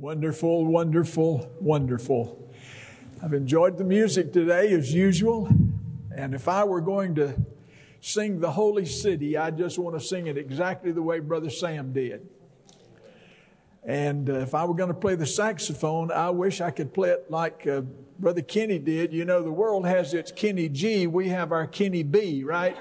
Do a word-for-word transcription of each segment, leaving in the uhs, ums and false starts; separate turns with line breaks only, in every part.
Wonderful, wonderful, wonderful. I've enjoyed the music today as usual. And if I were going to sing the Holy City, I just want to sing it exactly the way Brother Sam did. And uh, if I were going to play the saxophone, I wish I could play it like uh, Brother Kenny did. You know, the world has its Kenny G. We have our Kenny B, right?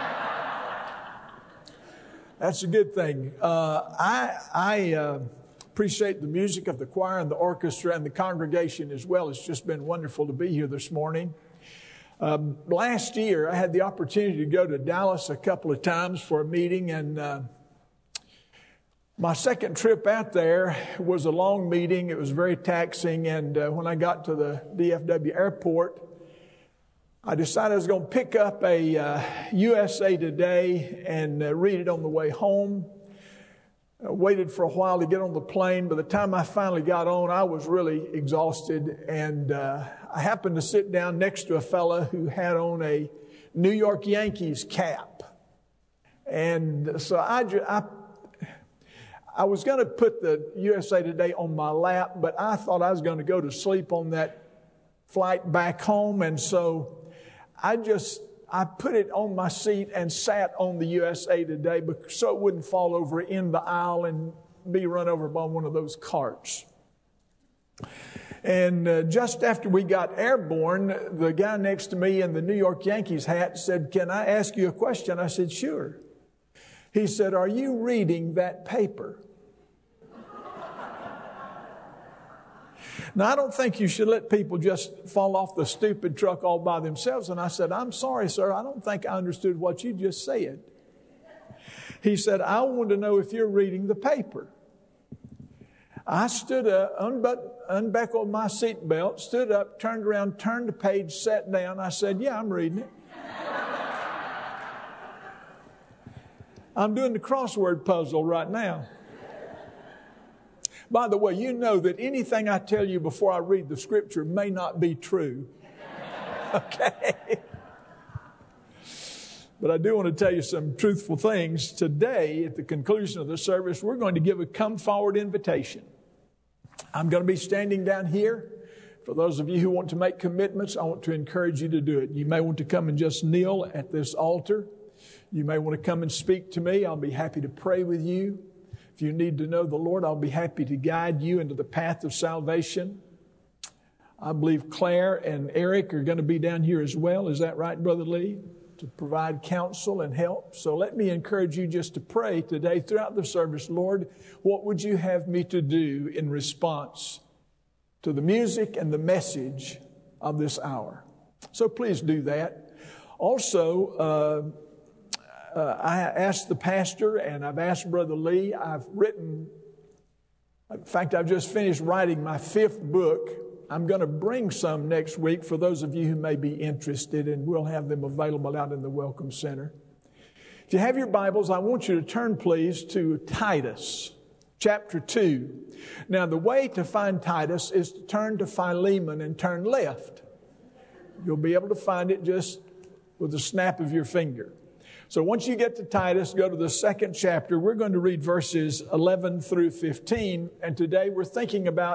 That's a good thing. Uh, I I uh, appreciate the music of the choir and the orchestra and the congregation as well. It's just been wonderful to be here this morning. Um, last year, I had the opportunity to go to Dallas a couple of times for a meeting, and uh, my second trip out there was a long meeting. It was very taxing, and uh, when I got to the D F W airport, I decided I was going to pick up a uh, U S A Today and uh, read it on the way home. I waited for a while to get on the plane. By the time I finally got on, I was really exhausted, and uh, I happened to sit down next to a fella who had on a New York Yankees cap. And so I, I, I was going to put the U S A Today on my lap, but I thought I was going to go to sleep on that flight back home, and so I just, I put it on my seat and sat on the U S A Today so it wouldn't fall over in the aisle and be run over by one of those carts. And uh, just after we got airborne, the guy next to me in the New York Yankees hat said, "Can I ask you a question?" I said, "Sure." He said, "Are you reading that paper?" Now, I don't think you should let people just fall off the stupid truck all by themselves. And I said, "I'm sorry, sir. I don't think I understood what you just said." He said, "I want to know if you're reading the paper." I stood up, unbut- unbuckled my seatbelt, stood up, turned around, turned the page, sat down. I said, "Yeah, I'm reading it." I'm doing the crossword puzzle right now. By the way, you know that anything I tell you before I read the scripture may not be true. Okay? But I do want to tell you some truthful things. Today, at the conclusion of the service, we're going to give a come forward invitation. I'm going to be standing down here. For those of you who want to make commitments, I want to encourage you to do it. You may want to come and just kneel at this altar. You may want to come and speak to me. I'll be happy to pray with you. If you need to know the Lord, I'll be happy to guide you into the path of salvation. I believe Claire and Eric are going to be down here as well. Is that right, Brother Lee? To provide counsel and help. So let me encourage you just to pray today throughout the service. Lord, what would you have me to do in response to the music and the message of this hour? So please do that. Also, uh, Uh, I asked the pastor and I've asked Brother Lee. I've written, in fact, I've just finished writing my fifth book. I'm going to bring some next week for those of you who may be interested, and we'll have them available out in the Welcome Center. If you have your Bibles, I want you to turn, please, to Titus chapter two. Now, the way to find Titus is to turn to Philemon and turn left. You'll be able to find it just with the snap of your finger. So once you get to Titus, go to the second chapter. We're going to read verses eleven through fifteen. And today we're thinking about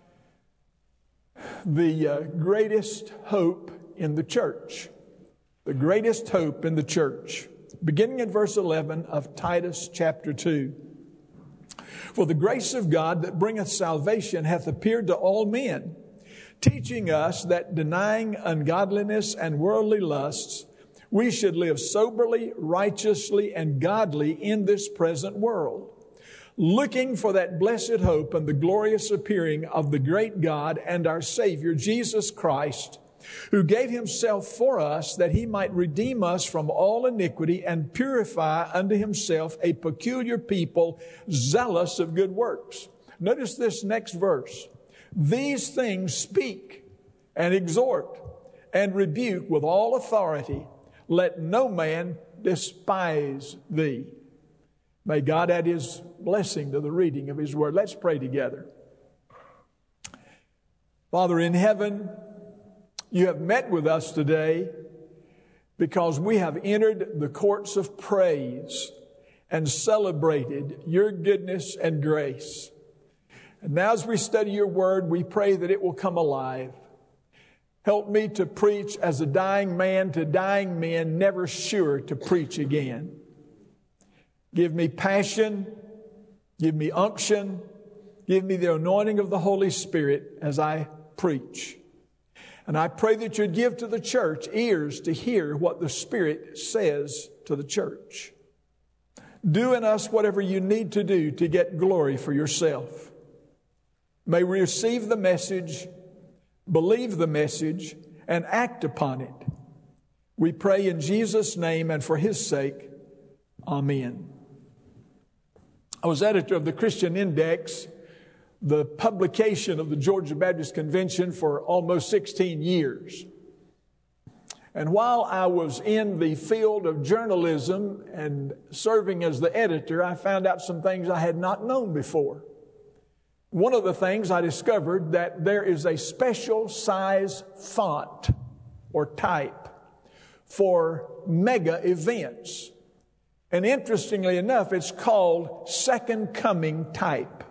the uh, greatest hope in the church. The greatest hope in the church. Beginning at verse eleven of Titus chapter two. "For the grace of God that bringeth salvation hath appeared to all men, teaching us that denying ungodliness and worldly lusts, we should live soberly, righteously, and godly in this present world, looking for that blessed hope and the glorious appearing of the great God and our Savior, Jesus Christ, who gave himself for us that he might redeem us from all iniquity and purify unto himself a peculiar people, zealous of good works." Notice this next verse. "These things speak and exhort and rebuke with all authority. Let no man despise thee." May God add his blessing to the reading of his word. Let's pray together. Father in heaven, you have met with us today because we have entered the courts of praise and celebrated your goodness and grace. And now as we study your word, we pray that it will come alive. Help me to preach as a dying man to dying men, never sure to preach again. Give me passion, give me unction, give me the anointing of the Holy Spirit as I preach. And I pray that you'd give to the church ears to hear what the Spirit says to the church. Do in us whatever you need to do to get glory for yourself. May we receive the message, believe the message, and act upon it. We pray in Jesus' name and for His sake. Amen. I was editor of the Christian Index, the publication of the Georgia Baptist Convention, for almost sixteen years. And while I was in the field of journalism and serving as the editor, I found out some things I had not known before. One of the things I discovered that there is a special size font or type for mega events. And interestingly enough, it's called Second Coming type.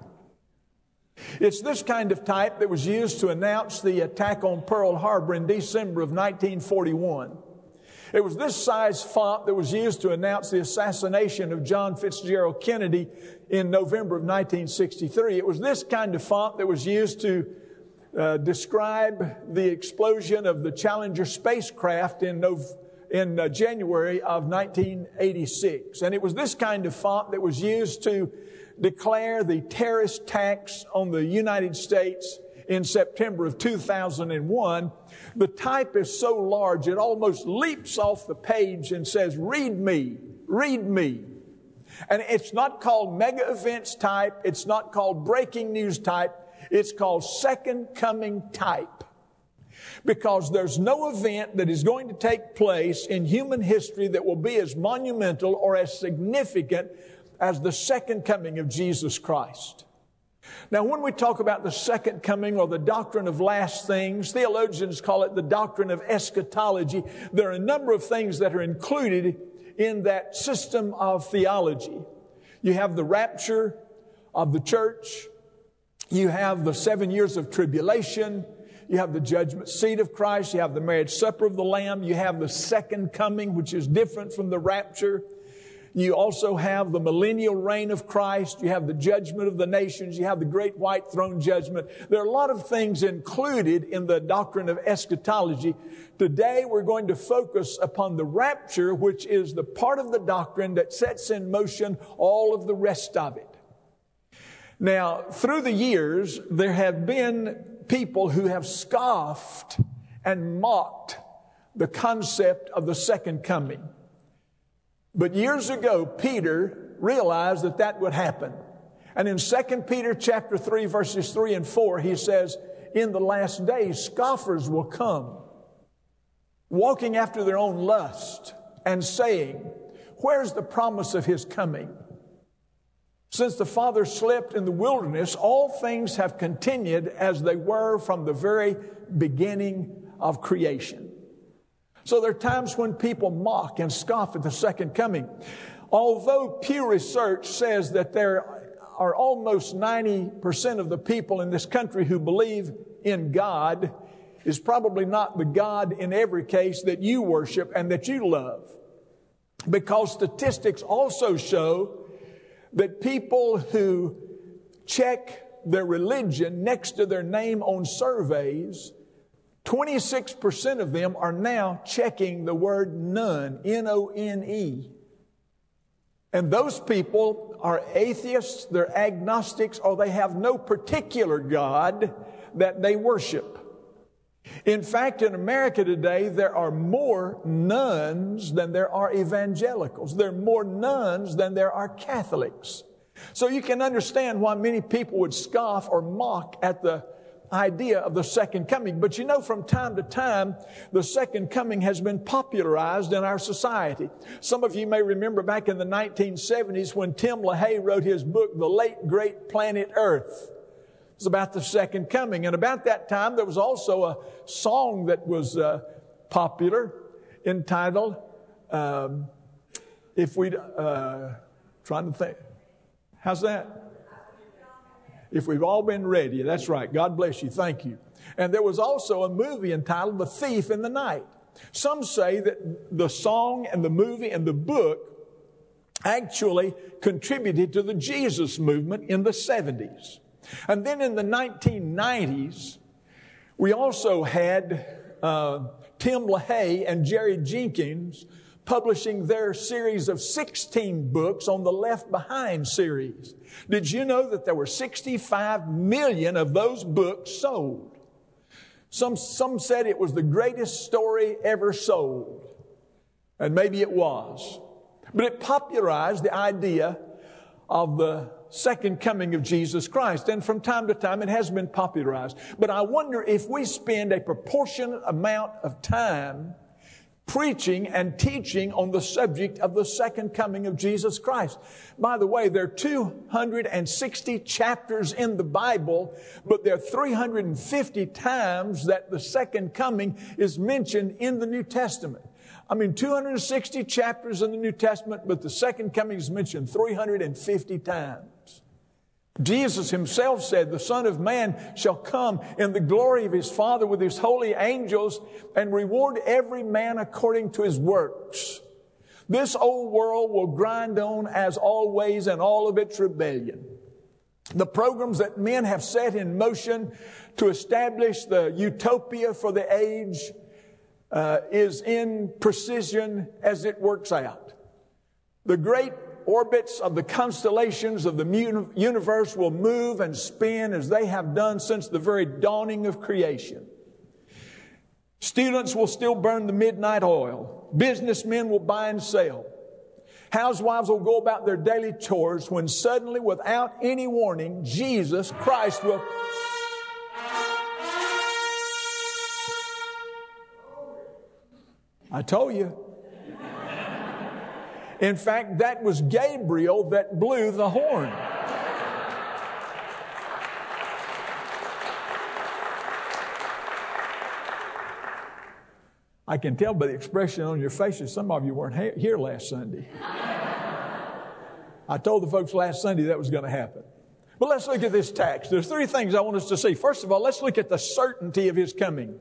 It's this kind of type that was used to announce the attack on Pearl Harbor in December of nineteen forty-one. It was this size font that was used to announce the assassination of John Fitzgerald Kennedy in November of nineteen sixty-three. It was this kind of font that was used to uh, describe the explosion of the Challenger spacecraft in, Nov- in uh, January of nineteen eighty-six. And it was this kind of font that was used to declare the terrorist attacks on the United States in September of two thousand one. The type is so large it almost leaps off the page and says, "Read me, read me." And it's not called mega events type. It's not called breaking news type. It's called Second Coming type. Because there's no event that is going to take place in human history that will be as monumental or as significant as the second coming of Jesus Christ. Now, when we talk about the second coming or the doctrine of last things, theologians call it the doctrine of eschatology. There are a number of things that are included in that system of theology. You have the rapture of the church. You have the seven years of tribulation. You have the judgment seat of Christ. You have the marriage supper of the Lamb. You have the second coming, which is different from the rapture. You also have the millennial reign of Christ. You have the judgment of the nations. You have the great white throne judgment. There are a lot of things included in the doctrine of eschatology. Today we're going to focus upon the rapture, which is the part of the doctrine that sets in motion all of the rest of it. Now, through the years, there have been people who have scoffed and mocked the concept of the second coming. But years ago, Peter realized that that would happen. And in Second Peter chapter three, verses three and four, he says, in the last days, scoffers will come, walking after their own lust and saying, where's the promise of His coming? Since the Father slept in the wilderness, all things have continued as they were from the very beginning of creation. So there are times when people mock and scoff at the second coming. Although Pew Research says that there are almost ninety percent of the people in this country who believe in God, is probably not the God in every case that you worship and that you love. Because statistics also show that people who check their religion next to their name on surveys, twenty-six percent of them are now checking the word none, N O N E. And those people are atheists, they're agnostics, or they have no particular God that they worship. In fact, in America today, there are more nones than there are evangelicals. There are more nones than there are Catholics. So you can understand why many people would scoff or mock at the idea of the second coming. But you know, from time to time, the second coming has been popularized in our society. Some of you may remember back in the nineteen seventies when Tim LaHaye wrote his book, The Late Great Planet Earth. It's about the second coming. And about that time, there was also a song that was uh, popular entitled, um, if we, uh, trying to think, how's that? If we've all been ready, that's right. God bless you. Thank you. And there was also a movie entitled The Thief in the Night. Some say that the song and the movie and the book actually contributed to the Jesus movement in the seventies. And then in the nineteen nineties, we also had uh, Tim LaHaye and Jerry Jenkins publishing their series of sixteen books on the Left Behind series. Did you know that there were sixty-five million of those books sold? Some, some said it was the greatest story ever sold. And maybe it was. But it popularized the idea of the second coming of Jesus Christ. And from time to time it has been popularized. But I wonder if we spend a proportionate amount of time preaching and teaching on the subject of the second coming of Jesus Christ. By the way, there are two hundred sixty chapters in the Bible, but there are three hundred fifty times that the second coming is mentioned in the New Testament. I mean, two hundred sixty chapters in the New Testament, but the second coming is mentioned three hundred fifty times. Jesus himself said, the Son of Man shall come in the glory of his Father with his holy angels and reward every man according to his works. This old world will grind on as always in all of its rebellion. The programs that men have set in motion to establish the utopia for the age uh, is in precision as it works out. The great orbits of the constellations of the universe will move and spin as they have done since the very dawning of creation. Students will still burn the midnight oil. Businessmen will buy and sell. Housewives will go about their daily chores when suddenly, without any warning, Jesus Christ will... I told you. In fact, that was Gabriel that blew the horn. I can tell by the expression on your faces, some of you weren't here last Sunday. I told the folks last Sunday that was going to happen. But let's look at this text. There's three things I want us to see. First of all, let's look at the certainty of his coming.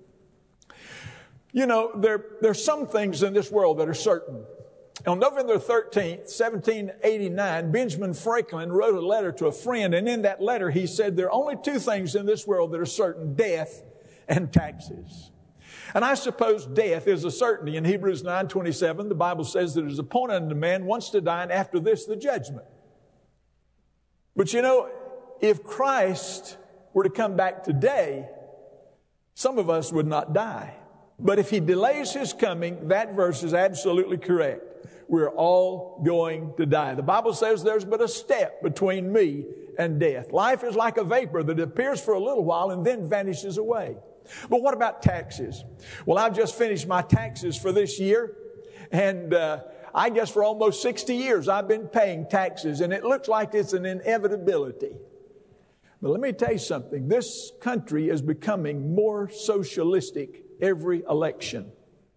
You know, there, there's some things in this world that are certain. On November thirteenth, seventeen eighty-nine, Benjamin Franklin wrote a letter to a friend, and in that letter he said, there are only two things in this world that are certain, death and taxes. And I suppose death is a certainty. In Hebrews nine twenty-seven, the Bible says that it is appointed unto man once to die, and after this the judgment. But you know, if Christ were to come back today, some of us would not die. But if he delays his coming, that verse is absolutely correct. We're all going to die. The Bible says there's but a step between me and death. Life is like a vapor that appears for a little while and then vanishes away. But what about taxes? Well, I've just finished my taxes for this year. And uh, I guess for almost sixty years I've been paying taxes. And it looks like it's an inevitability. But let me tell you something. This country is becoming more socialistic every election.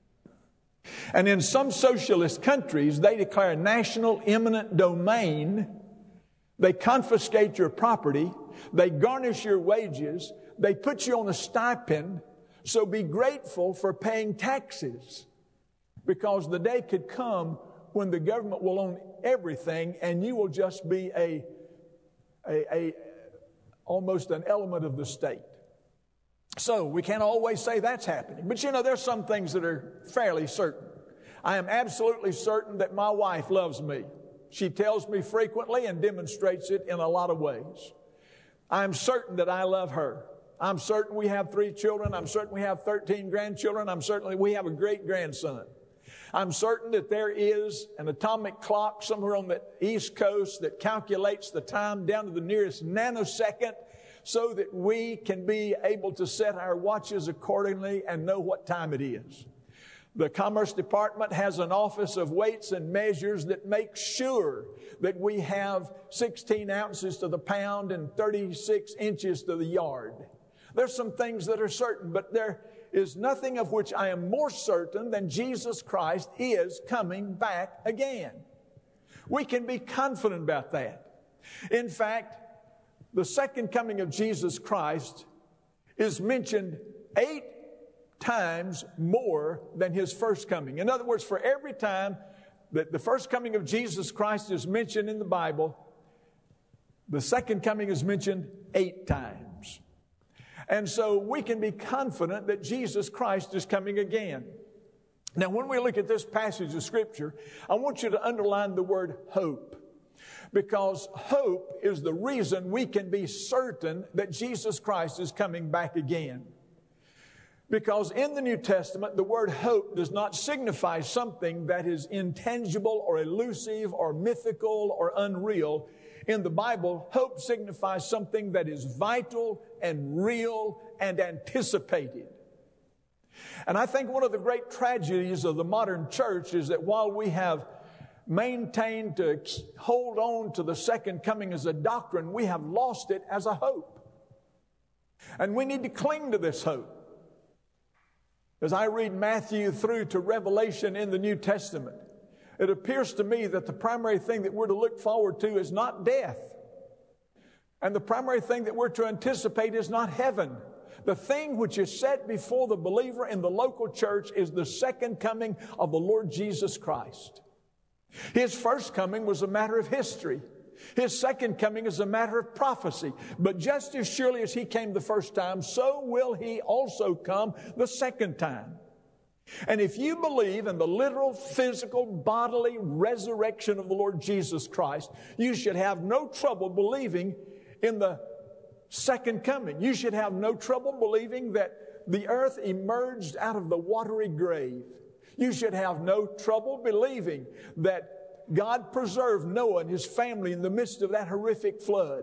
And in some socialist countries, they declare national eminent domain. They confiscate your property. They garnish your wages. They put you on a stipend. So be grateful for paying taxes, because the day could come when the government will own everything and you will just be a, a, a almost an element of the state. So we can't always say that's happening. But you know, there's some things that are fairly certain. I am absolutely certain that my wife loves me. She tells me frequently and demonstrates it in a lot of ways. I'm certain that I love her. I'm certain we have three children. I'm certain we have thirteen grandchildren. I'm certain we have a great grandson. I'm certain that there is an atomic clock somewhere on the East Coast that calculates the time down to the nearest nanosecond, so that we can be able to set our watches accordingly and know what time it is. The Commerce Department has an office of weights and measures that makes sure that we have sixteen ounces to the pound and thirty-six inches to the yard. There's some things that are certain, but there is nothing of which I am more certain than Jesus Christ is coming back again. We can be confident about that. In fact, the second coming of Jesus Christ is mentioned eight times more than His first coming. In other words, for every time that the first coming of Jesus Christ is mentioned in the Bible, the second coming is mentioned eight times. And so we can be confident that Jesus Christ is coming again. Now, when we look at this passage of Scripture, I want you to underline the word hope. Because hope is the reason we can be certain that Jesus Christ is coming back again. Because in the New Testament, the word hope does not signify something that is intangible or elusive or mythical or unreal. In the Bible, hope signifies something that is vital and real and anticipated. And I think one of the great tragedies of the modern church is that while we have maintained to hold on to the second coming as a doctrine, we have lost it as a hope. And we need to cling to this hope. As I read Matthew through to Revelation in the New Testament, it appears to me that the primary thing that we're to look forward to is not death. And the primary thing that we're to anticipate is not heaven. The thing which is set before the believer in the local church is the second coming of the Lord Jesus Christ. His first coming was a matter of history. His second coming is a matter of prophecy. But just as surely as He came the first time, so will He also come the second time. And if you believe in the literal, physical, bodily resurrection of the Lord Jesus Christ, you should have no trouble believing in the second coming. You should have no trouble believing that the earth emerged out of the watery grave. You should have no trouble believing that God preserved Noah and his family in the midst of that horrific flood.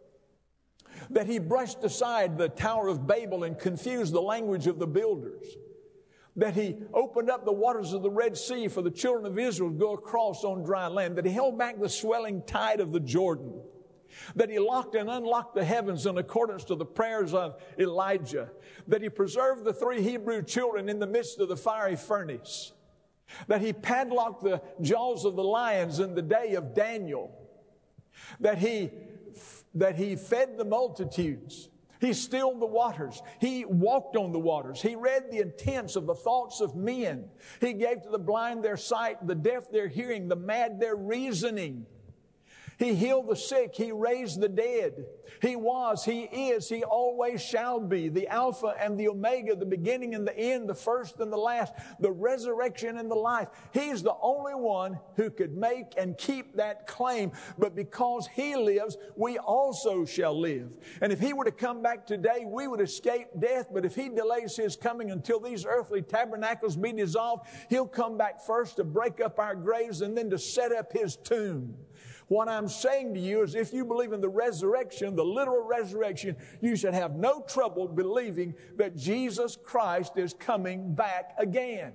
That He brushed aside the Tower of Babel and confused the language of the builders. That He opened up the waters of the Red Sea for the children of Israel to go across on dry land. That He held back the swelling tide of the Jordan. That He locked and unlocked the heavens in accordance to the prayers of Elijah. That He preserved the three Hebrew children in the midst of the fiery furnace. That He padlocked the jaws of the lions in the day of Daniel. That He, that he fed the multitudes. He stilled the waters. He walked on the waters. He read the intents of the thoughts of men. He gave to the blind their sight, the deaf their hearing, the mad their reasoning. He healed the sick. He raised the dead. He was, He is, He always shall be, the Alpha and the Omega, the beginning and the end, the first and the last, the resurrection and the life. He's the only one who could make and keep that claim. But because He lives, we also shall live. And if He were to come back today, we would escape death. But if He delays His coming until these earthly tabernacles be dissolved, He'll come back first to break up our graves and then to set up His tomb. What I'm saying to you is if you believe in the resurrection, the literal resurrection, you should have no trouble believing that Jesus Christ is coming back again.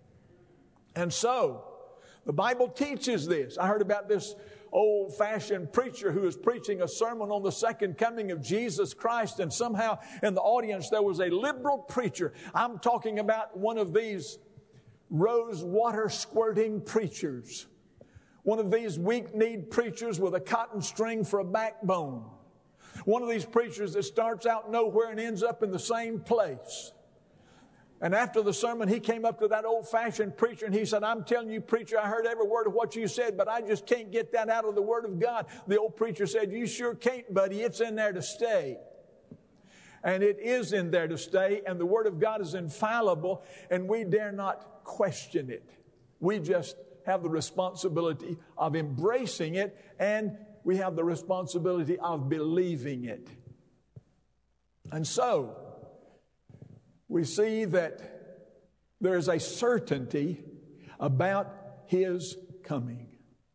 And so, the Bible teaches this. I heard about this old-fashioned preacher who was preaching a sermon on the second coming of Jesus Christ, and somehow in the audience there was a liberal preacher. I'm talking about one of these rose water squirting preachers. One of these weak-kneed preachers with a cotton string for a backbone. One of these preachers that starts out nowhere and ends up in the same place. And after the sermon, he came up to that old-fashioned preacher and he said, I'm telling you, preacher, I heard every word of what you said, but I just can't get that out of the Word of God. The old preacher said, you sure can't, buddy. It's in there to stay. And it is in there to stay, and the Word of God is infallible, and we dare not question it. We just have the responsibility of embracing it, and we have the responsibility of believing it. And so, we see that there is a certainty about His coming.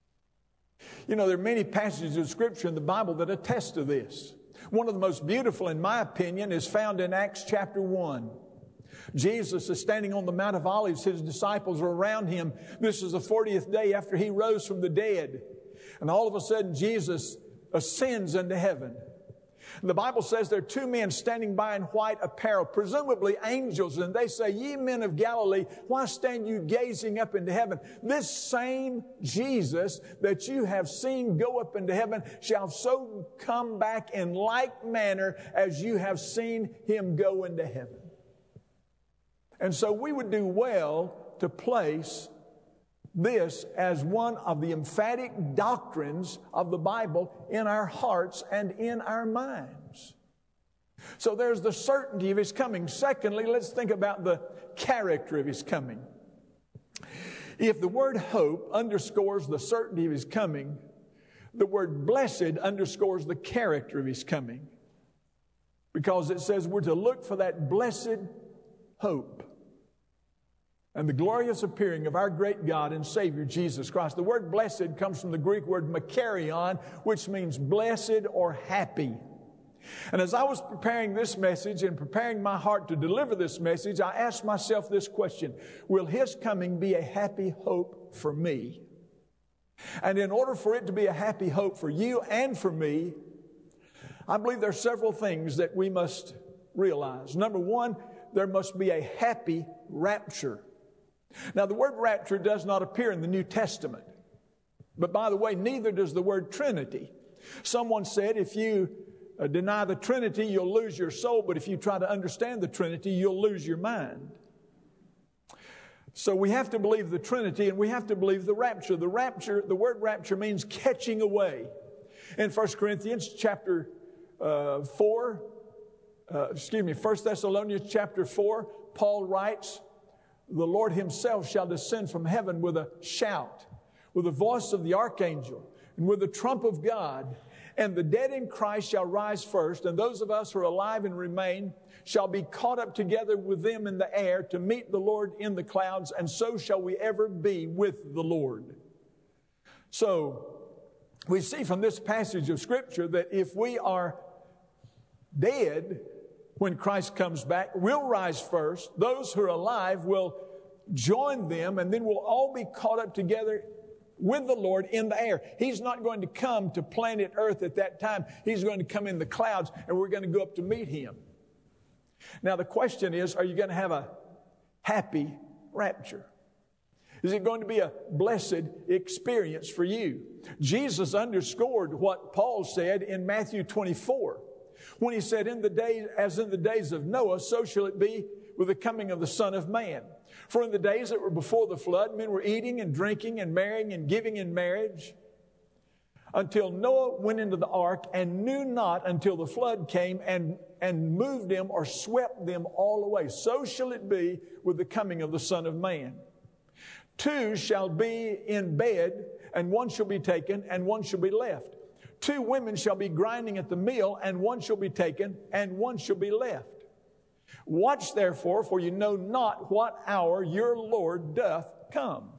You know, there are many passages of Scripture in the Bible that attest to this. One of the most beautiful, in my opinion, is found in Acts chapter one. Jesus is standing on the Mount of Olives. His disciples are around Him. This is the fortieth day after He rose from the dead. And all of a sudden, Jesus ascends into heaven. The Bible says there are two men standing by in white apparel, presumably angels, and they say, "Ye men of Galilee, why stand you gazing up into heaven? This same Jesus that you have seen go up into heaven shall so come back in like manner as you have seen him go into heaven." And so we would do well to place this as one of the emphatic doctrines of the Bible in our hearts and in our minds. So there's the certainty of his coming. Secondly, let's think about the character of his coming. If the word hope underscores the certainty of his coming, the word blessed underscores the character of his coming. Because it says we're to look for that blessed hope and the glorious appearing of our great God and Savior, Jesus Christ. The word blessed comes from the Greek word makarion, which means blessed or happy. And as I was preparing this message and preparing my heart to deliver this message, I asked myself this question: will his coming be a happy hope for me? And in order for it to be a happy hope for you and for me, I believe there are several things that we must realize. Number one, there must be a happy rapture. Now, the word rapture does not appear in the New Testament. But by the way, neither does the word Trinity. Someone said if you uh, deny the Trinity, you'll lose your soul. But if you try to understand the Trinity, you'll lose your mind. So we have to believe the Trinity and we have to believe the rapture. The rapture, the word rapture means catching away. In First Corinthians chapter uh, four, uh, excuse me, First Thessalonians chapter four, Paul writes, "The Lord himself shall descend from heaven with a shout, with the voice of the archangel, and with the trump of God. And the dead in Christ shall rise first, and those of us who are alive and remain shall be caught up together with them in the air to meet the Lord in the clouds, and so shall we ever be with the Lord." So, we see from this passage of Scripture that if we are dead when Christ comes back, we'll rise first. Those who are alive will join them, and then we'll all be caught up together with the Lord in the air. He's not going to come to planet Earth at that time. He's going to come in the clouds, and we're going to go up to meet him. Now, the question is, are you going to have a happy rapture? Is it going to be a blessed experience for you? Jesus underscored what Paul said in Matthew twenty-four. When he said, in the days, as in the days of Noah, so shall it be with the coming of the Son of Man. For in the days that were before the flood, men were eating and drinking and marrying and giving in marriage until Noah went into the ark, and knew not until the flood came and, and moved them or swept them all away. So shall it be with the coming of the Son of Man. Two shall be in bed, and one shall be taken, and one shall be left. Two women shall be grinding at the mill, and one shall be taken, and one shall be left. Watch therefore, for you know not what hour your Lord doth come.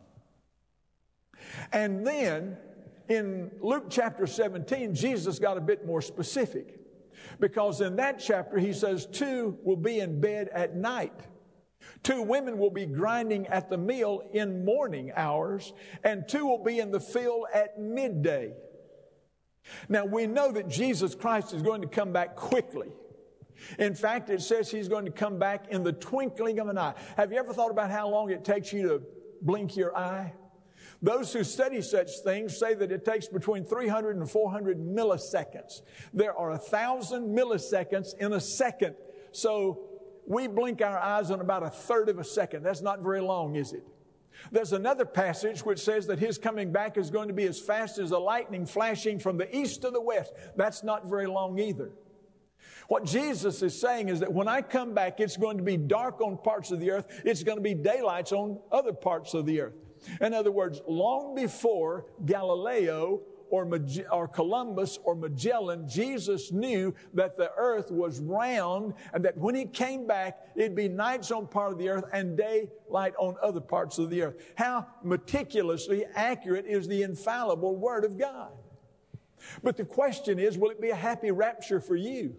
And then, in Luke chapter seventeen, Jesus got a bit more specific. Because in that chapter, he says, two will be in bed at night. Two women will be grinding at the mill in morning hours, and two will be in the field at midday. Now, we know that Jesus Christ is going to come back quickly. In fact, it says he's going to come back in the twinkling of an eye. Have you ever thought about how long it takes you to blink your eye? Those who study such things say that it takes between three hundred and four hundred milliseconds. There are a thousand milliseconds in a second. So we blink our eyes in about a third of a second. That's not very long, is it? There's another passage which says that his coming back is going to be as fast as a lightning flashing from the east to the west. That's not very long either. What Jesus is saying is that when I come back, it's going to be dark on parts of the earth. It's going to be daylights on other parts of the earth. In other words, long before Galileo or, Mag- or Columbus or Magellan, Jesus knew that the earth was round and that when he came back, it'd be nights on part of the earth and daylight on other parts of the earth. How meticulously accurate is the infallible Word of God? But the question is, will it be a happy rapture for you?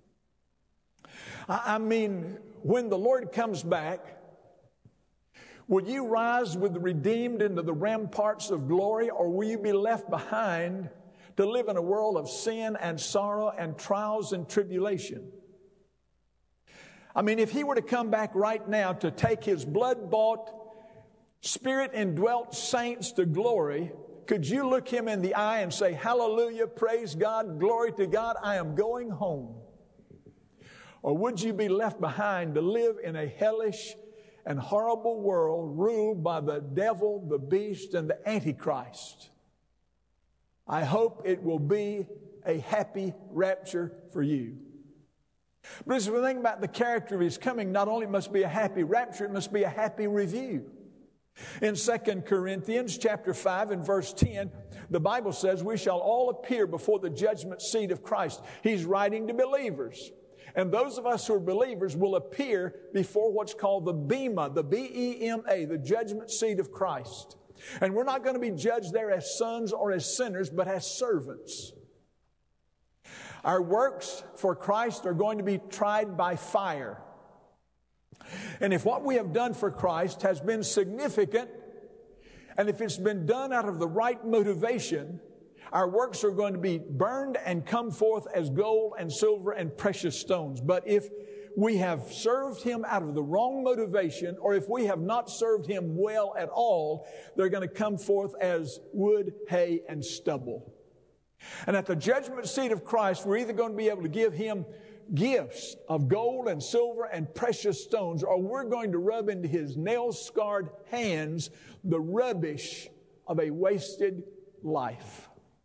I, I mean, when the Lord comes back, will you rise with the redeemed into the ramparts of glory, or will you be left behind to live in a world of sin and sorrow and trials and tribulation. I mean, if he were to come back right now to take his blood-bought, Spirit-indwelt saints to glory, could you look him in the eye and say, hallelujah, praise God, glory to God, I am going home? Or would you be left behind to live in a hellish and horrible world ruled by the devil, the beast, and the Antichrist? I hope it will be a happy rapture for you. But as we think about the character of his coming, not only must be a happy rapture, it must be a happy review. In Second Corinthians chapter five and verse ten, the Bible says, we shall all appear before the judgment seat of Christ. He's writing to believers. And those of us who are believers will appear before what's called the Bema, the B E M A, the judgment seat of Christ. And we're not going to be judged there as sons or as sinners, but as servants. Our works for Christ are going to be tried by fire. And if what we have done for Christ has been significant, and if it's been done out of the right motivation, our works are going to be burned and come forth as gold and silver and precious stones. But if we have served him out of the wrong motivation, or if we have not served him well at all, they're going to come forth as wood, hay, and stubble. And at the judgment seat of Christ, we're either going to be able to give him gifts of gold and silver and precious stones, or we're going to rub into his nail-scarred hands the rubbish of a wasted life.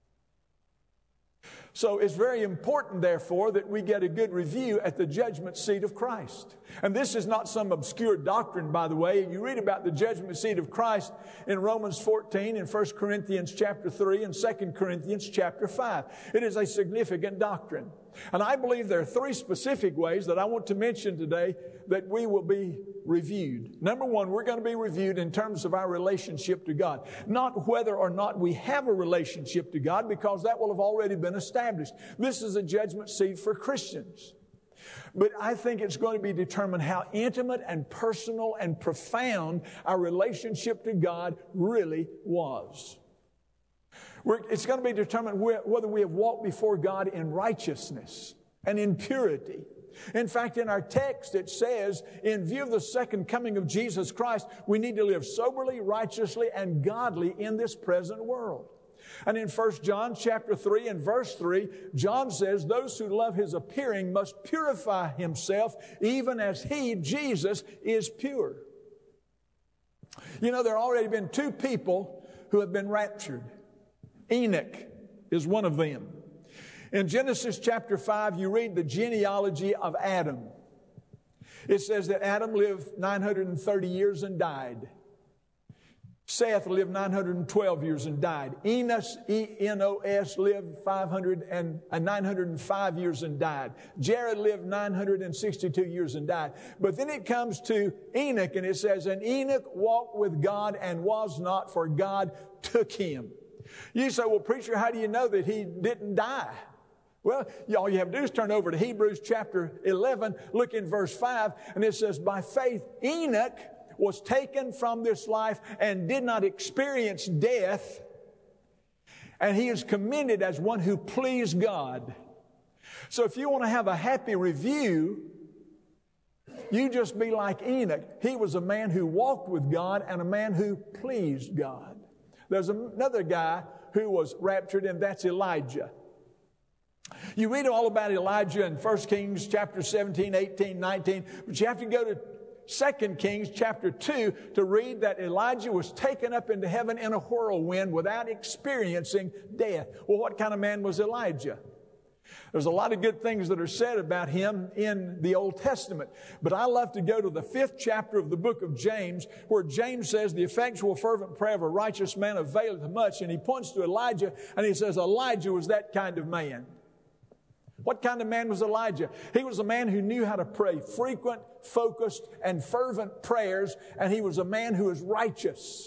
So it's very important, therefore, that we get a good review at the judgment seat of Christ. And this is not some obscure doctrine, by the way. You read about the judgment seat of Christ in Romans fourteen, in First Corinthians chapter three, and Second Corinthians chapter five. It is a significant doctrine. And I believe there are three specific ways that I want to mention today that we will be reviewed. Number one, we're going to be reviewed in terms of our relationship to God. Not whether or not we have a relationship to God, because that will have already been established. This is a judgment seat for Christians. But I think it's going to be determined how intimate and personal and profound our relationship to God really was. We're, it's going to be determined whether we have walked before God in righteousness and in purity. In fact, in our text it says, in view of the second coming of Jesus Christ, we need to live soberly, righteously, and godly in this present world. And in First John chapter three and verse three, John says, those who love his appearing must purify himself, even as he, Jesus, is pure. You know, there have already been two people who have been raptured. Enoch is one of them. In Genesis chapter five, you read the genealogy of Adam. It says that Adam lived nine hundred thirty years and died. Seth lived nine hundred twelve years and died. Enos, E N O S, lived five hundred and, uh, nine hundred five years and died. Jared lived nine hundred sixty-two years and died. But then it comes to Enoch, and it says, and Enoch walked with God and was not, for God took him. You say, well, preacher, how do you know that he didn't die? Well, all you have to do is turn over to Hebrews chapter eleven, look in verse five, and it says, by faith Enoch was taken from this life and did not experience death, and he is commended as one who pleased God. So if you want to have a happy review, you just be like Enoch. He was a man who walked with God and a man who pleased God. There's another guy who was raptured, and that's Elijah. You read all about Elijah in First Kings chapter seventeen, eighteen, nineteen, but you have to go to Second Kings chapter two to read that Elijah was taken up into heaven in a whirlwind without experiencing death. Well, what kind of man was Elijah? There's a lot of good things that are said about him in the Old Testament. But I love to go to the fifth chapter of the book of James, where James says, the effectual fervent prayer of a righteous man availeth much. And he points to Elijah, and he says, Elijah was that kind of man. What kind of man was Elijah? He was a man who knew how to pray frequent, focused, and fervent prayers, and he was a man who was righteous.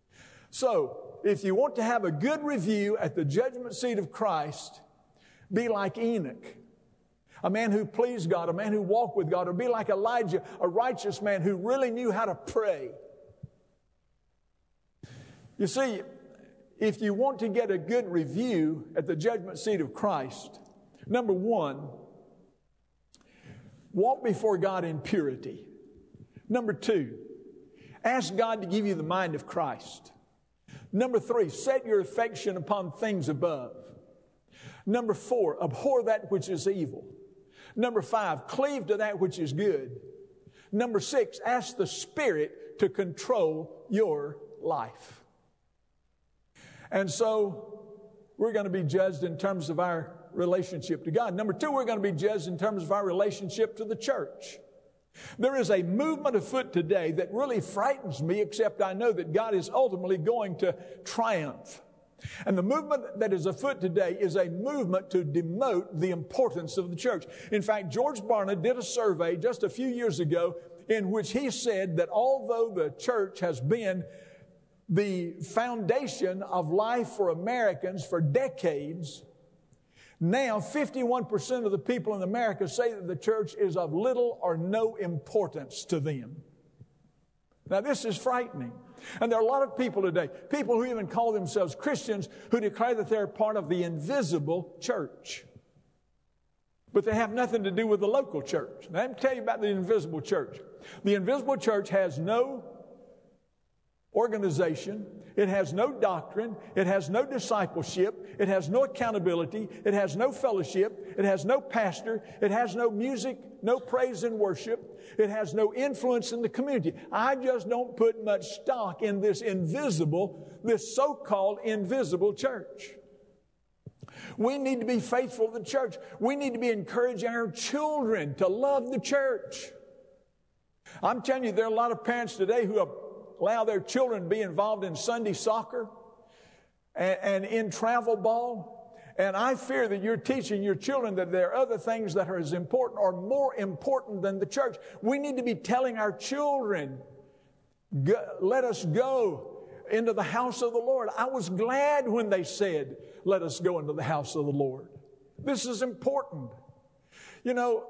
So, if you want to have a good review at the judgment seat of Christ, be like Enoch, a man who pleased God, a man who walked with God, or be like Elijah, a righteous man who really knew how to pray. You see, if you want to get a good review at the judgment seat of Christ, number one, walk before God in purity. Number two, ask God to give you the mind of Christ. Number three, set your affection upon things above. Number four, abhor that which is evil. Number five, cleave to that which is good. Number six, ask the Spirit to control your life. And so we're going to be judged in terms of our relationship to God. Number two, we're going to be judged in terms of our relationship to the church. There is a movement afoot today that really frightens me, except I know that God is ultimately going to triumph. And the movement that is afoot today is a movement to demote the importance of the church. In fact, George Barna did a survey just a few years ago in which he said that although the church has been the foundation of life for Americans for decades, now fifty-one percent of the people in America say that the church is of little or no importance to them. Now this is frightening. And there are a lot of people today, people who even call themselves Christians, who declare that they're part of the invisible church. But they have nothing to do with the local church. Now let me tell you about the invisible church. The invisible church has no organization. It has no doctrine. It has no discipleship. It has no accountability. It has no fellowship. It has no pastor. It has no music, no praise and worship. It has no influence in the community. I just don't put much stock in this invisible, this so-called invisible church. We need to be faithful to the church. We need to be encouraging our children to love the church. I'm telling you, there are a lot of parents today who have allow their children to be involved in Sunday soccer and, and in travel ball. And I fear that you're teaching your children that there are other things that are as important or more important than the church. We need to be telling our children, go, let us go into the house of the Lord. I was glad when they said, let us go into the house of the Lord. This is important. You know,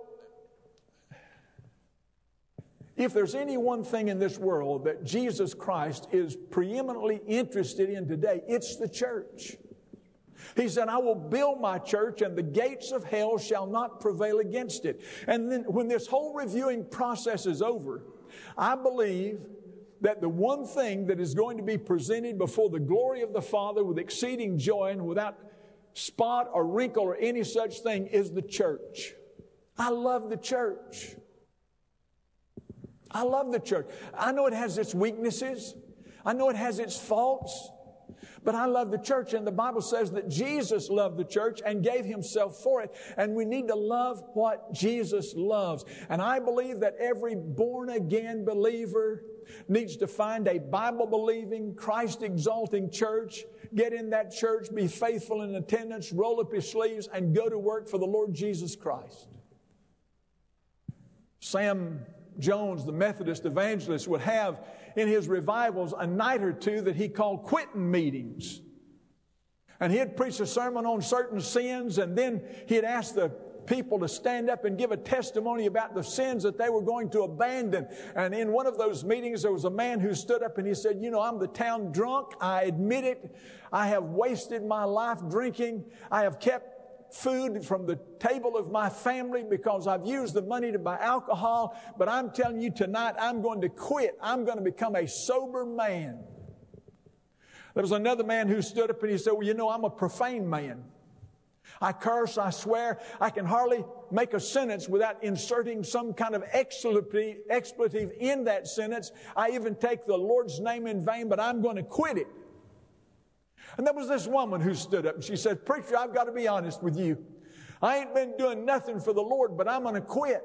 if there's any one thing in this world that Jesus Christ is preeminently interested in today, it's the church. He said, I will build my church and the gates of hell shall not prevail against it. And then when this whole reviewing process is over, I believe that the one thing that is going to be presented before the glory of the Father with exceeding joy and without spot or wrinkle or any such thing is the church. I love the church. I love the church. I know it has its weaknesses. I know it has its faults. But I love the church, and the Bible says that Jesus loved the church and gave himself for it. And we need to love what Jesus loves. And I believe that every born-again believer needs to find a Bible-believing, Christ-exalting church, get in that church, be faithful in attendance, roll up his sleeves, and go to work for the Lord Jesus Christ. Sam Jones, the Methodist evangelist, would have in his revivals a night or two that he called quitting meetings. And he'd preach a sermon on certain sins, and then he'd ask the people to stand up and give a testimony about the sins that they were going to abandon. And in one of those meetings, there was a man who stood up and he said, you know, I'm the town drunk. I admit it. I have wasted my life drinking. I have kept food from the table of my family because I've used the money to buy alcohol. But I'm telling you tonight, I'm going to quit. I'm going to become a sober man. There was another man who stood up and he said, well, you know, I'm a profane man. I curse, I swear. I can hardly make a sentence without inserting some kind of expletive, expletive in that sentence. I even take the Lord's name in vain, but I'm going to quit it. And there was this woman who stood up and she said, preacher, I've got to be honest with you. I ain't been doing nothing for the Lord, but I'm going to quit.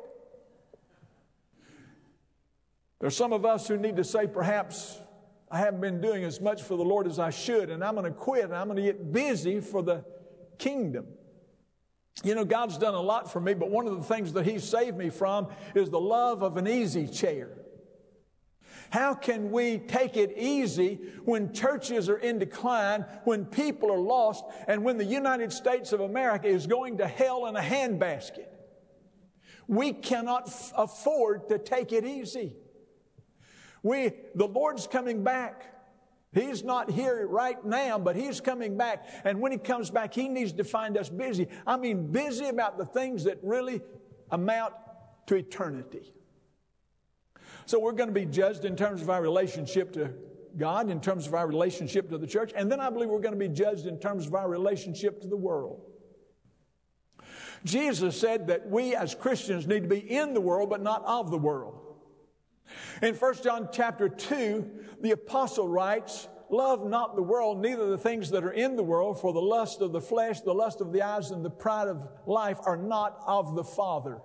There's some of us who need to say, perhaps I haven't been doing as much for the Lord as I should, and I'm going to quit, and I'm going to get busy for the kingdom. You know, God's done a lot for me, but one of the things that He saved me from is the love of an easy chair. How can we take it easy when churches are in decline, when people are lost, and when the United States of America is going to hell in a handbasket? We cannot f- afford to take it easy. We, the Lord's coming back. He's not here right now, but He's coming back. And when He comes back, He needs to find us busy. I mean, busy about the things that really amount to eternity. So we're going to be judged in terms of our relationship to God, in terms of our relationship to the church. And then I believe we're going to be judged in terms of our relationship to the world. Jesus said that we as Christians need to be in the world, but not of the world. In First John chapter two, the apostle writes, "Love not the world, neither the things that are in the world, for the lust of the flesh, the lust of the eyes, and the pride of life are not of the Father."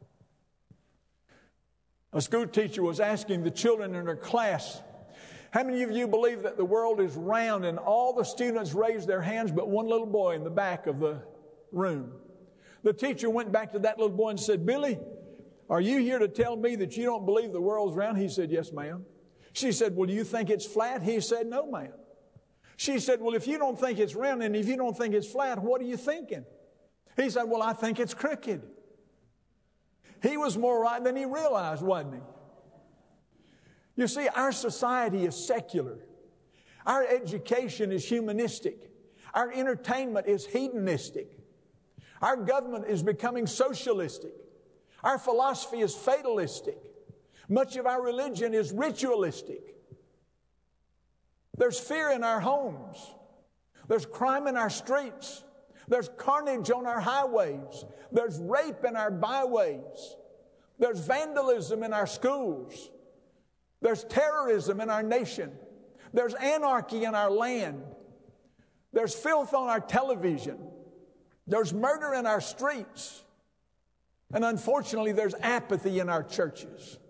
A school teacher was asking the children in her class, how many of you believe that the world is round? And all the students raised their hands but one little boy in the back of the room. The teacher went back to that little boy and said, "Billy, are you here to tell me that you don't believe the world's round?" He said, "Yes, ma'am." She said, "Well, do you think it's flat?" He said, "No, ma'am." She said, "Well, if you don't think it's round and if you don't think it's flat, what are you thinking?" He said, "Well, I think it's crooked." He was more right than he realized, wasn't he? You see, our society is secular. Our education is humanistic. Our entertainment is hedonistic. Our government is becoming socialistic. Our philosophy is fatalistic. Much of our religion is ritualistic. There's fear in our homes. There's crime in our streets. There's carnage on our highways. There's rape in our byways. There's vandalism in our schools. There's terrorism in our nation. There's anarchy in our land. There's filth on our television. There's murder in our streets. And unfortunately, there's apathy in our churches.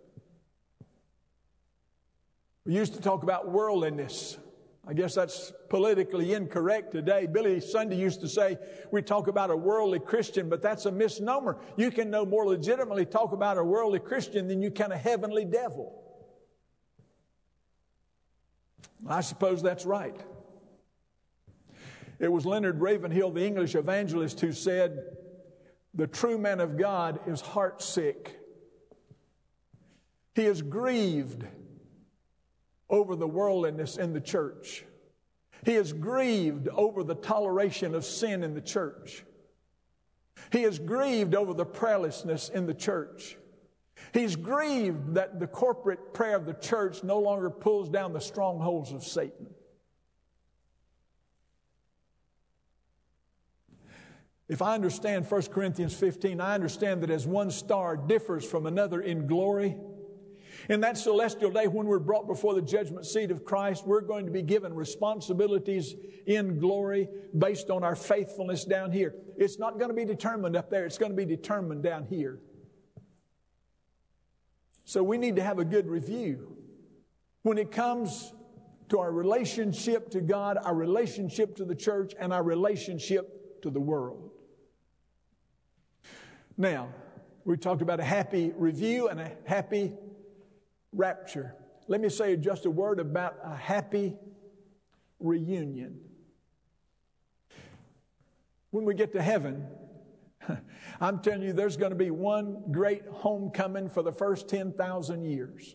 We used to talk about worldliness. I guess that's politically incorrect today. Billy Sunday used to say we talk about a worldly Christian, but that's a misnomer. You can no more legitimately talk about a worldly Christian than you can a heavenly devil. I suppose that's right. It was Leonard Ravenhill, the English evangelist, who said, "The true man of God is heartsick. He is grieved over the worldliness in the church. He is grieved over the toleration of sin in the church. He is grieved over the prayerlessness in the church. He's grieved that the corporate prayer of the church no longer pulls down the strongholds of Satan." If I understand First Corinthians fifteen, I understand that as one star differs from another in glory, in that celestial day when we're brought before the judgment seat of Christ, we're going to be given responsibilities in glory based on our faithfulness down here. It's not going to be determined up there. It's going to be determined down here. So we need to have a good review when it comes to our relationship to God, our relationship to the church, and our relationship to the world. Now, we talked about a happy review and a happy rapture. Let me say just a word about a happy reunion. When we get to heaven, I'm telling you, there's going to be one great homecoming for the first ten thousand years.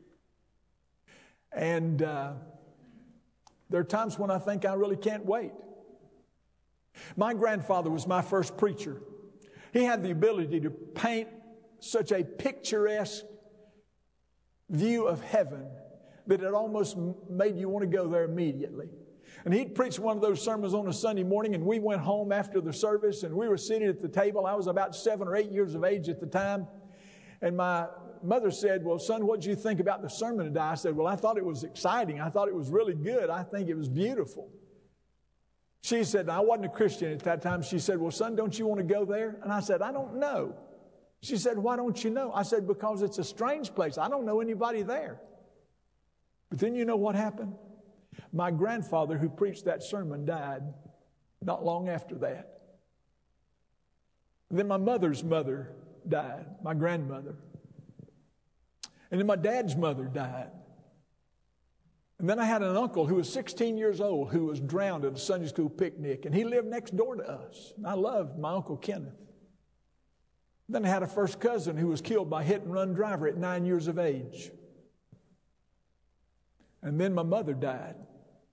And uh, there are times when I think I really can't wait. My grandfather was my first preacher. He had the ability to paint such a picturesque view of heaven that it almost made you want to go there immediately. And he'd preach one of those sermons on a Sunday morning, and we went home after the service, and we were sitting at the table. I was about seven or eight years of age at the time. And my mother said, "Well, son, what did you think about the sermon today?" I said, "Well, I thought it was exciting. I thought it was really good. I think it was beautiful." She said, I wasn't a Christian at that time. She said, "Well, son, don't you want to go there?" And I said, "I don't know." She said, "Why don't you know?" I said, "Because it's a strange place. I don't know anybody there." But then you know what happened? My grandfather who preached that sermon died not long after that. And then my mother's mother died, my grandmother. And then my dad's mother died. And then I had an uncle who was sixteen years old who was drowned at a Sunday school picnic, and he lived next door to us. And I loved my Uncle Kenneth. Then I had a first cousin who was killed by a hit-and-run driver at nine years of age. And then my mother died.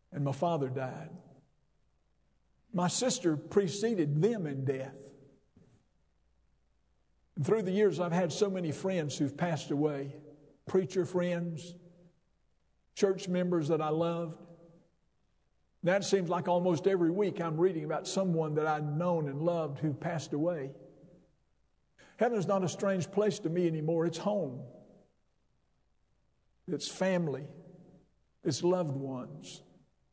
and my father died. My sister preceded them in death. And through the years, I've had so many friends who've passed away. Preacher friends, church members that I loved. That seems like almost every week I'm reading about someone that I'd known and loved who passed away. Heaven is not a strange place to me anymore. It's home. It's family. It's loved ones.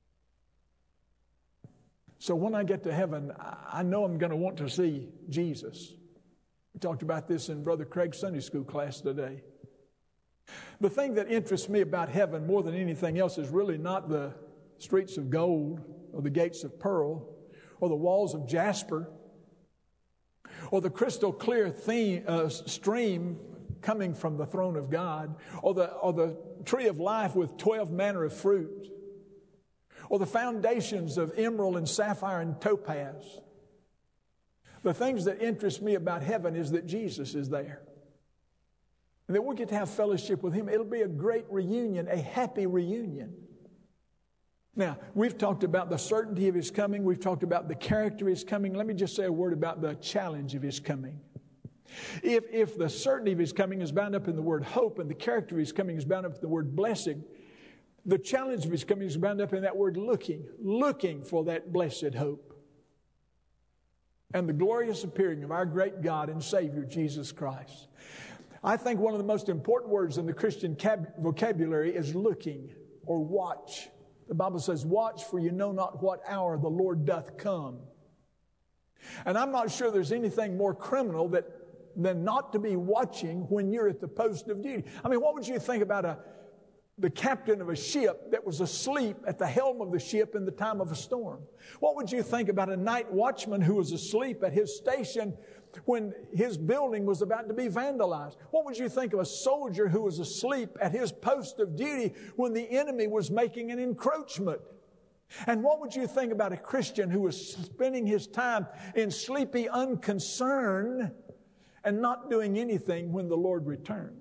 So when I get to heaven, I know I'm going to want to see Jesus. We talked about this in Brother Craig's Sunday school class today. The thing that interests me about heaven more than anything else is really not the streets of gold or the gates of pearl or the walls of jasper or the crystal clear theme, uh, stream coming from the throne of God, or the, or the tree of life with twelve manner of fruit, or the foundations of emerald and sapphire and topaz. The things that interest me about heaven is that Jesus is there. And that we get to have fellowship with Him. It'll be a great reunion, a happy reunion. Now, we've talked about the certainty of His coming. We've talked about the character of His coming. Let me just say a word about the challenge of His coming. If, if the certainty of His coming is bound up in the word hope and the character of His coming is bound up in the word blessing, the challenge of His coming is bound up in that word looking, looking for that blessed hope and the glorious appearing of our great God and Savior, Jesus Christ. I think one of the most important words in the Christian cab- vocabulary is looking or watch. The Bible says, watch, for you know not what hour the Lord doth come. And I'm not sure there's anything more criminal that, than not to be watching when you're at the post of duty. I mean, what would you think about a the captain of a ship that was asleep at the helm of the ship in the time of a storm? What would you think about a night watchman who was asleep at his station when his building was about to be vandalized? What would you think of a soldier who was asleep at his post of duty when the enemy was making an encroachment? And what would you think about a Christian who was spending his time in sleepy unconcern and not doing anything when the Lord returned?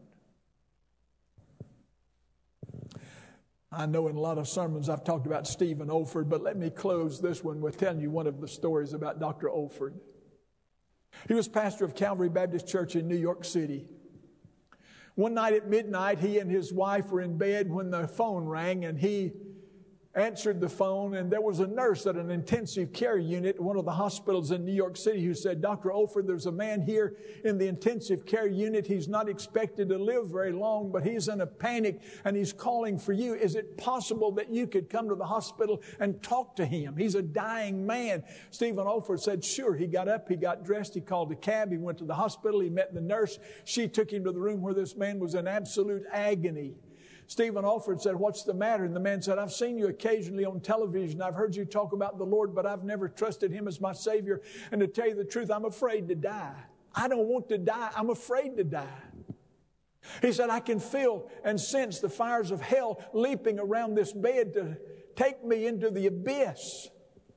I know in a lot of sermons I've talked about Stephen Olford, but let me close this one with telling you one of the stories about Doctor Olford. He was pastor of Calvary Baptist Church in New York City. One night at midnight, he and his wife were in bed when the phone rang, and he answered the phone, and there was a nurse at an intensive care unit at one of the hospitals in New York City who said, Doctor Olford, there's a man here in the intensive care unit. He's not expected to live very long, but he's in a panic, and he's calling for you. Is it possible that you could come to the hospital and talk to him? He's a dying man. Stephen Olford said, sure. He got up, he got dressed, he called a cab, he went to the hospital, he met the nurse. She took him to the room where this man was in absolute agony. Stephen Olford said, what's the matter? And the man said, I've seen you occasionally on television. I've heard you talk about the Lord, but I've never trusted Him as my Savior. And to tell you the truth, I'm afraid to die. I don't want to die. I'm afraid to die. He said, I can feel and sense the fires of hell leaping around this bed to take me into the abyss.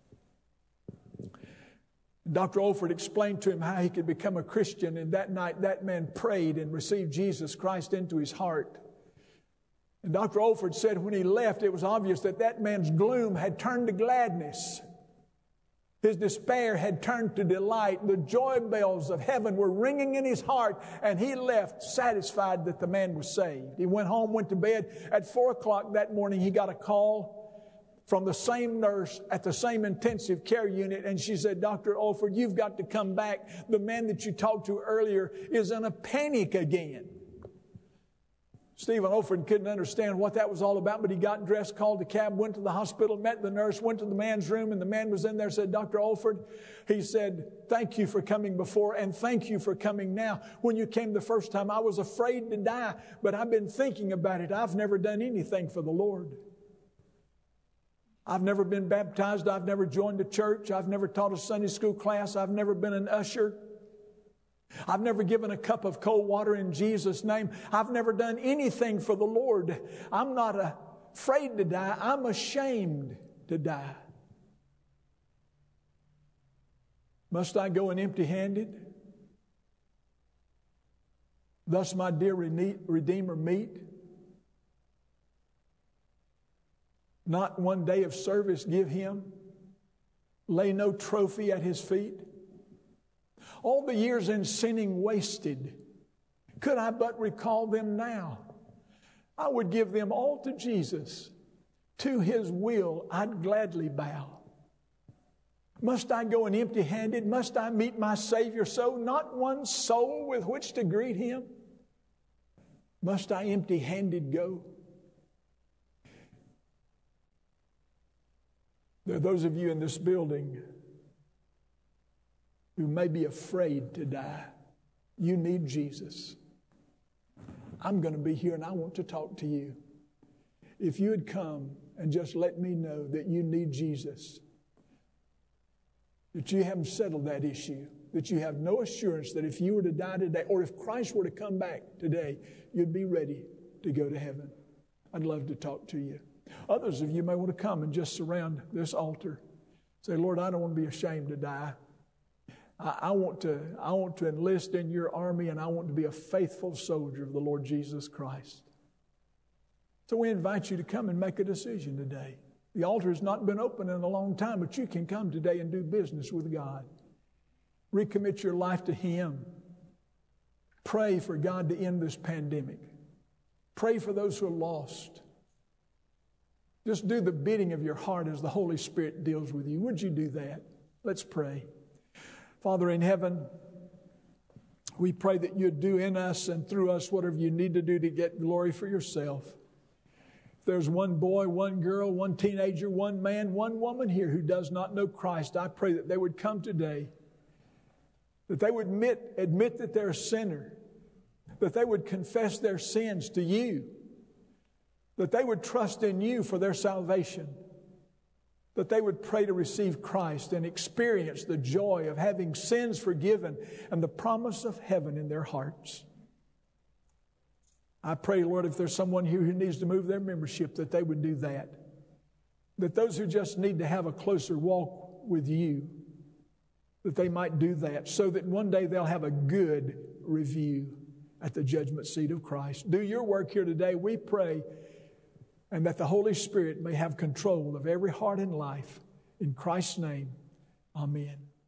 Doctor Olford explained to him how he could become a Christian. And that night, that man prayed and received Jesus Christ into his heart. And Doctor Olford said when he left, it was obvious that that man's gloom had turned to gladness. His despair had turned to delight. The joy bells of heaven were ringing in his heart, and he left satisfied that the man was saved. He went home, went to bed. At four o'clock that morning, he got a call from the same nurse at the same intensive care unit, and she said, Doctor Olford, you've got to come back. The man that you talked to earlier is in a panic again. Stephen Olford couldn't understand what that was all about, but he got dressed, called the cab, went to the hospital, met the nurse, went to the man's room, and the man was in there, said, Doctor Olford, he said, thank you for coming before, and thank you for coming now. When you came the first time, I was afraid to die, but I've been thinking about it. I've never done anything for the Lord. I've never been baptized. I've never joined a church. I've never taught a Sunday school class. I've never been an usher. I've never given a cup of cold water in Jesus' name. I've never done anything for the Lord. I'm not afraid to die. I'm ashamed to die. Must I go in empty-handed? Thus my dear Redeemer meet? not one day of service give him, lay no trophy at his feet? All the years in sinning wasted, could I but recall them now, I would give them all to Jesus. To his will I'd gladly bow. Must I go in empty-handed? Must I meet my Savior so? Not one soul with which to greet him? Must I empty-handed go? There are those of you in this building who may be afraid to die. You need Jesus. I'm going to be here and I want to talk to you. If you would come and just let me know that you need Jesus, that you haven't settled that issue, that you have no assurance that if you were to die today, or if Christ were to come back today, you'd be ready to go to heaven. I'd love to talk to you. Others of you may want to come and just surround this altar. Say, Lord, I don't want to be ashamed to die. I, I want to, I want to enlist in your army, and I want to be a faithful soldier of the Lord Jesus Christ. So we invite you to come and make a decision today. The altar has not been open in a long time, but you can come today and do business with God. Recommit your life to him. Pray for God to end this pandemic. Pray for those who are lost. Just do the bidding of your heart as the Holy Spirit deals with you. Would you do that? Let's pray. Father in heaven, we pray that you'd do in us and through us whatever you need to do to get glory for yourself. If there's one boy, one girl, one teenager, one man, one woman here who does not know Christ, I pray that they would come today, that they would admit, admit that they're a sinner, that they would confess their sins to you, that they would trust in you for their salvation, that they would pray to receive Christ and experience the joy of having sins forgiven and the promise of heaven in their hearts. I pray, Lord, if there's someone here who needs to move their membership, that they would do that. That those who just need to have a closer walk with you, that they might do that so that one day they'll have a good review at the judgment seat of Christ. Do your work here today, we pray, and that the Holy Spirit may have control of every heart and life. In Christ's name, amen.